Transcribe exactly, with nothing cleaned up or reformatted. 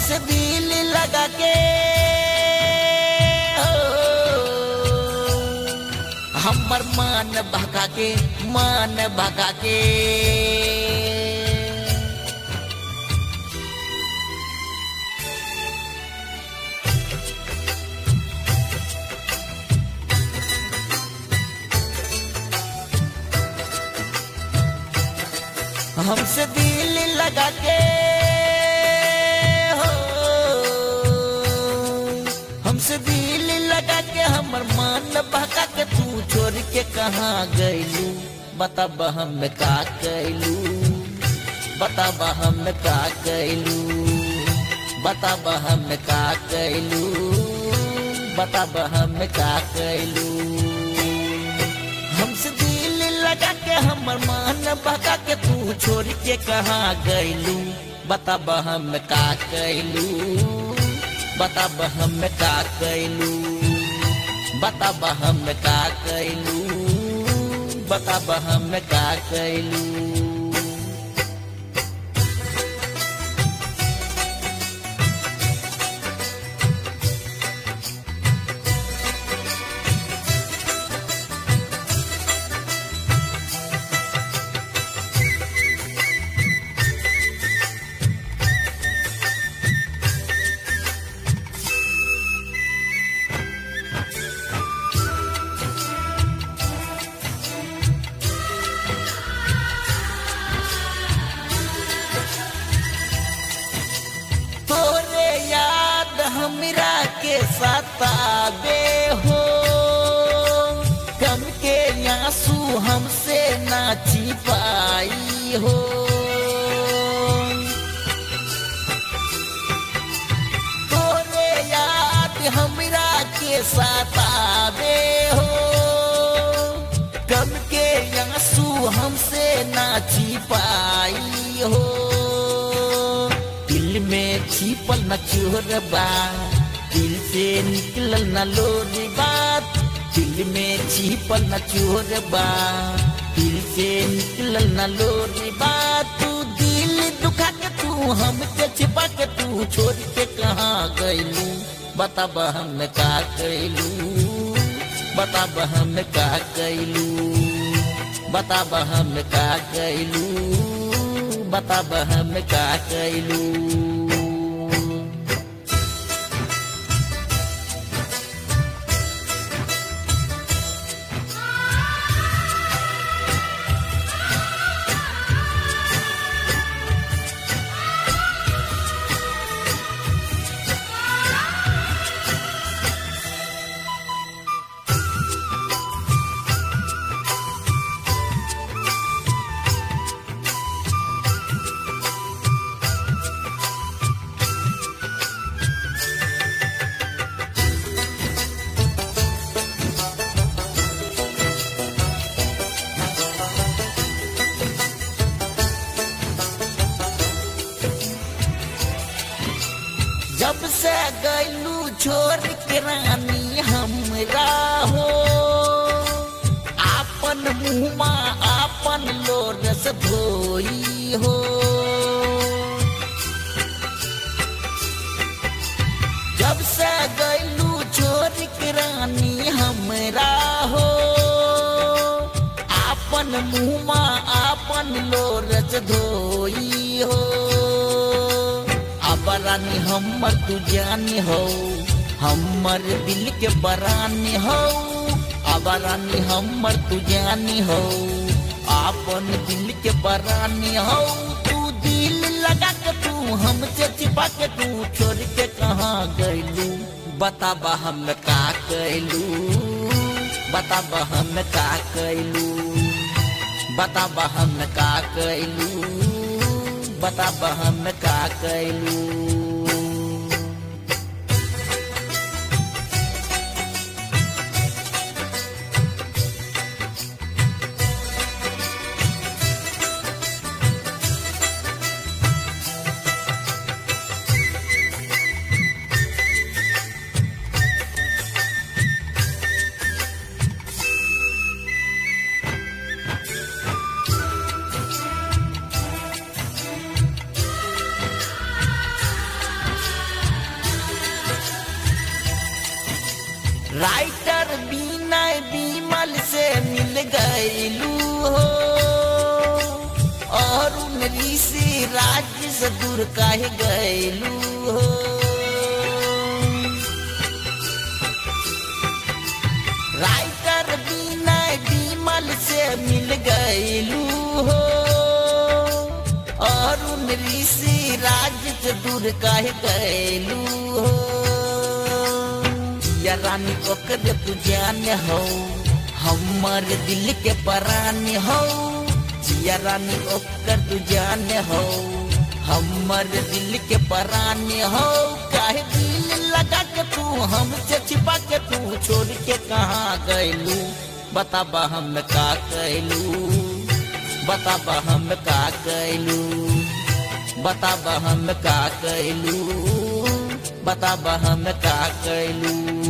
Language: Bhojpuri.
हमसे दिल लगा के हमर मान भगा के मान भगा के हमसे दिल लगा के हो हमसे दिल लगा के हमर मान बहका के तू छोड़ के कहाँ गइलू बताब हम का कैलू बताब हम का कैलू बताब हम का कैलू बताब हम का कैलू हमसे दिल लगा के हमर मान बहका के तू छोड़ के कहाँ गइलू बताब हम का कैलू बताब हम का कैलू बताब हम का कैलू बताब हम का कैलू हमरा के सताबे हो गम के आंसू हमसे ना छिपाई हो तोरे याद हमरा के सताबे हो गम के आंसू हमसे ना छिपाई हो दिल में छिपल न चोरबा दिल से निकलल न लोरी बात दिल में छिपल न चोरबा दिल से निकलल न लोरी बात तू दिल दुखा के तू हमके छिपा के तू छोड़ के कहाँ गइलू बताब हम का कैलू बताब हम का कैलू बताब हम का कैलू बताब हम का कैलू जब से गइलू छोड़ के रानी हमरा हो आपन मुँहमा आपन लोरस धोई हो जब से गइलू छोड़ के रानी हमरा हो आपन मुँहमा आपन लोरस धोई हो बरानी हमर तू जानी हो हमर दिल के बरानी हो अबरानी हमर तू जानी हो आपन दिल के बरानी हो तू दिल लगा के तू हमसे छिपा के तू छोड़ के कहाँ गइलू बताब हम का कैलू बताब हम का कैलू बताब हम का कैलू बताब हम का कैलू ऋषि राज से दूर काहे गैलू हो। राइटर विनय विमल से मिल गैलू हो। अरुण ऋषि राज से दूर काहे गैलू हो। या रानी ओकर तू जान हो, हमर दिल के परान हो। जिया रानी ओकर तू जान हो, हमर दिल के परान हो। काहे दिल लगा के तू हमसे छिपा के तू छोड़ के कहाँ गैलू। बताबा हम का कैलू, बताबा हम का कैलू, बताबा हम का कैलू, बताबा हम का कैलू।